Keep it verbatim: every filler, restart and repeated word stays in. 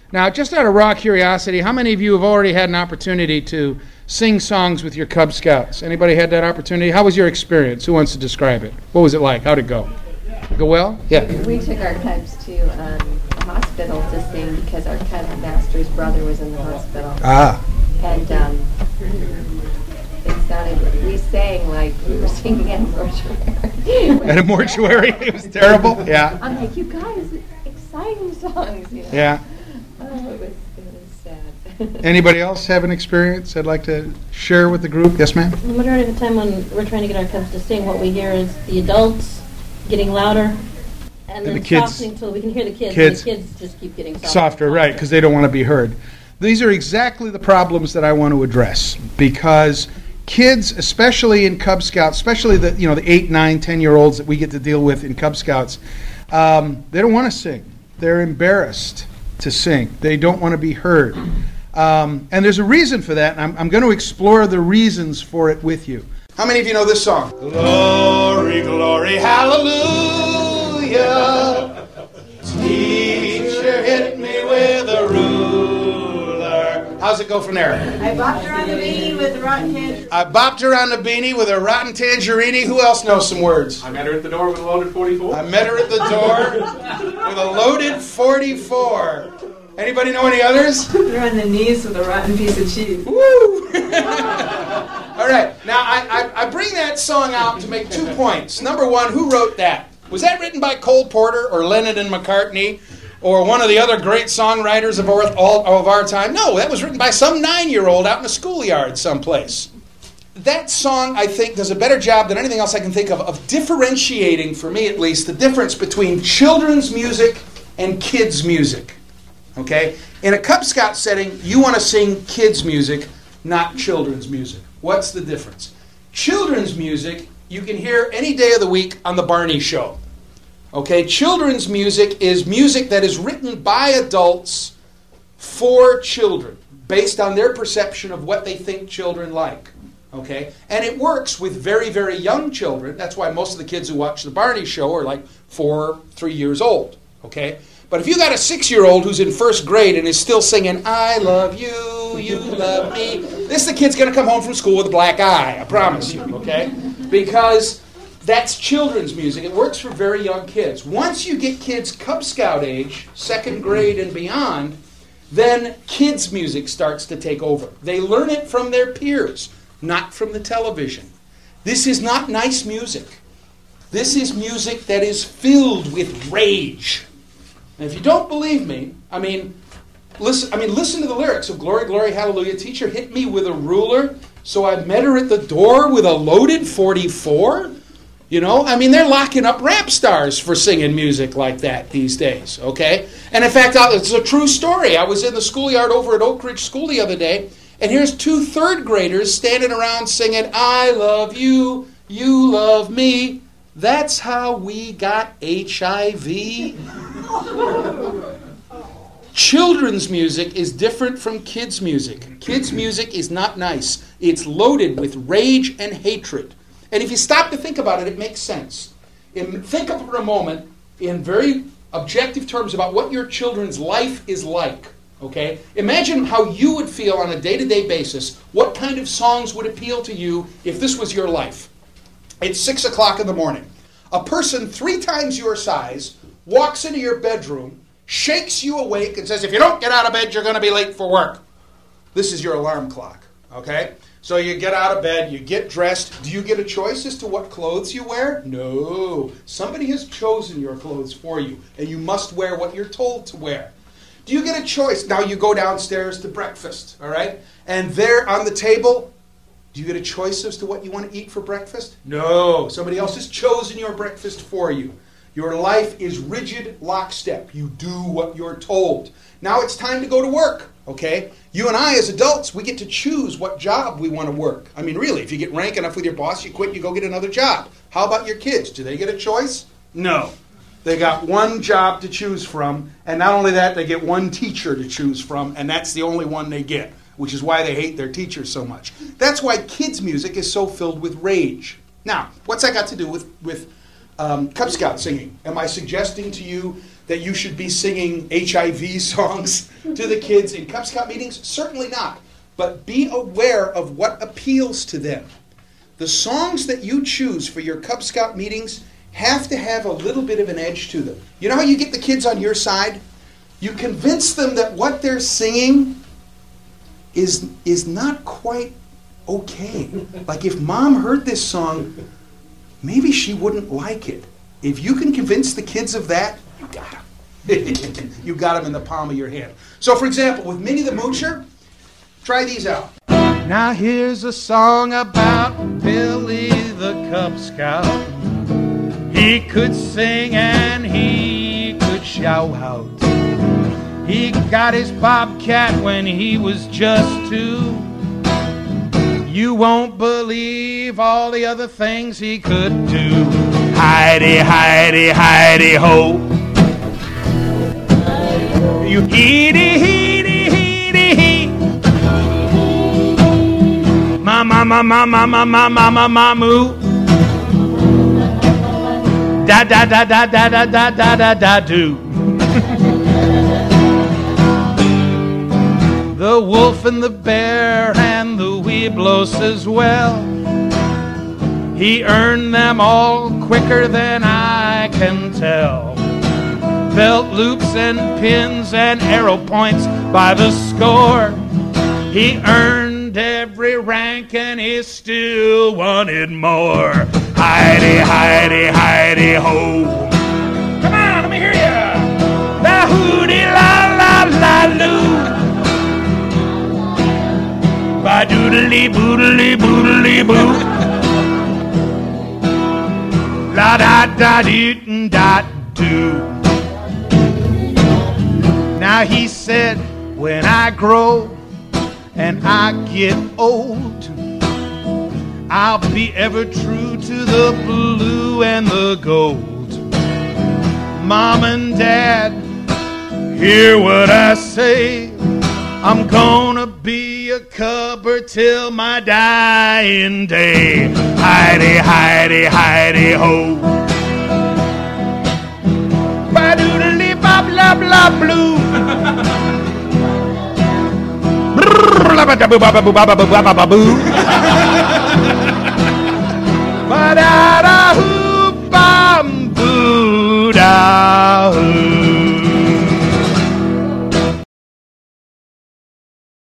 Now, just out of raw curiosity, how many of you have already had an opportunity to sing songs with your Cub Scouts? Anybody had that opportunity? How was your experience? Who wants to describe it? What was it like? How'd it go? Go well? Yeah. We took our Cubs to um, the hospital to sing because our Cub master's brother was in the hospital. Ah. And um, it sounded, we sang like we were singing at a mortuary. At a mortuary? It was terrible? Yeah. I'm like, you guys, exciting songs, you know? Yeah. Oh, it was, it was sad. Anybody else have an experience they'd like to share with the group? Yes, ma'am? The majority of the time when we're trying to get our Cubs to sing, what we hear is the adults getting louder and, and then the kids, softening until we can hear the kids. kids And the kids just keep getting softer. Softer, right, because they don't want to be heard. These are exactly the problems that I want to address, because kids, especially in Cub Scouts, especially the you know the eight, nine, ten-year-olds that we get to deal with in Cub Scouts, um, they don't want to sing. They're embarrassed to sing. They don't want to be heard. Um, and there's a reason for that, and I'm, I'm going to explore the reasons for it with you. How many of you know this song? Glory, glory, hallelujah. Teacher hit me with a ruler. How's it go from there? I bopped her on the beanie with a rotten tangerine. I bopped her on the beanie with a rotten tangerine. Who else knows some words? I met her at the door with a loaded forty-four. I met her at the door with a loaded forty-four. Anybody know any others? Put her on the knees with a rotten piece of cheese. Woo! All right. Now, I, I, I bring that song out to make two points. Number one, who wrote that? Was that written by Cole Porter or Lennon and McCartney or one of the other great songwriters of our, all, of our time? No, that was written by some nine-year-old out in a schoolyard someplace. That song, I think, does a better job than anything else I can think of of differentiating, for me at least, the difference between children's music and kids' music. Okay? In a Cub Scout setting, you want to sing kids' music, not children's music. What's the difference? Children's music, you can hear any day of the week on the Barney Show. Okay? Children's music is music that is written by adults for children, based on their perception of what they think children like. Okay? And it works with very, very young children. That's why most of the kids who watch the Barney Show are like four, three years old. Okay? But if you got a six-year-old who's in first grade and is still singing, I love you, you love me, this the kid's going to come home from school with a black eye, I promise you, okay? Because that's children's music. It works for very young kids. Once you get kids Cub Scout age, second grade and beyond, then kids' music starts to take over. They learn it from their peers, not from the television. This is not nice music. This is music that is filled with rage. And if you don't believe me, I mean, listen. I mean, listen to the lyrics of "Glory, Glory, Hallelujah." Teacher hit me with a ruler, so I met her at the door with a loaded forty-four. You know, I mean, they're locking up rap stars for singing music like that these days. Okay, and in fact, it's a true story. I was in the schoolyard over at Oak Ridge School the other day, and here's two third graders standing around singing, "I love you, you love me." That's how we got H I V. Children's music is different from kids' music. Kids' music is not nice. It's loaded with rage and hatred. And if you stop to think about it, it makes sense. In, think of for a moment in very objective terms about what your children's life is like. Okay? Imagine how you would feel on a day-to-day basis. What kind of songs would appeal to you if this was your life? It's six o'clock in the morning. A person three times your size walks into your bedroom, shakes you awake, and says, if you don't get out of bed, you're going to be late for work. This is your alarm clock, okay? So you get out of bed, you get dressed. Do you get a choice as to what clothes you wear? No. Somebody has chosen your clothes for you, and you must wear what you're told to wear. Do you get a choice? Now you go downstairs to breakfast, all right? And there on the table, do you get a choice as to what you want to eat for breakfast? No. Somebody else has chosen your breakfast for you. Your life is rigid lockstep. You do what you're told. Now it's time to go to work, okay? You and I as adults, we get to choose what job we want to work. I mean, really, if you get rank enough with your boss, you quit, you go get another job. How about your kids? Do they get a choice? No. They got one job to choose from, and not only that, they get one teacher to choose from, and that's the only one they get, which is why they hate their teachers so much. That's why kids' music is so filled with rage. Now, what's that got to do with, with um, Cub Scout singing? Am I suggesting to you that you should be singing H I V songs to the kids in Cub Scout meetings? Certainly not. But be aware of what appeals to them. The songs that you choose for your Cub Scout meetings have to have a little bit of an edge to them. You know how you get the kids on your side? You convince them that what they're singing is, is not quite okay. Like if mom heard this song, maybe she wouldn't like it. If you can convince the kids of that, you got them. You got them in the palm of your hand. So for example, with Minnie the Moocher, try these out. Now here's a song about Billy the Cub Scout. He could sing and he could shout out. He got his bobcat when he was just two. You won't believe all the other things he could do. Heidi, Heidi, Heidi, ho. You heedy, heedy, heedy, hee. Ma, ma, ma, ma, ma, ma, ma, ma, ma, ma, moo. Da, da, da, da, da, da, da, da, da, da, do. The wolf and the bear and the Weeblos as well. He earned them all quicker than I can tell. Belt loops and pins and arrow points by the score. He earned every rank and he still wanted more. Heidi, Heidi, Heidi, ho. Come on, let me hear ya. La hooty la la la loo. Ba doodly boodly boodly boo. La da da dee da do. Now he said, when I grow and I get old, I'll be ever true to the blue and the gold. Mom and Dad, hear what I say. I'm gonna be a cubber till my dying day. Heidi, Heidi, Heidi, ho. Ba-doodly, blah, blah, blah, blue. Blah, blah, blah, blah, blah, blah, blah, blah, blah.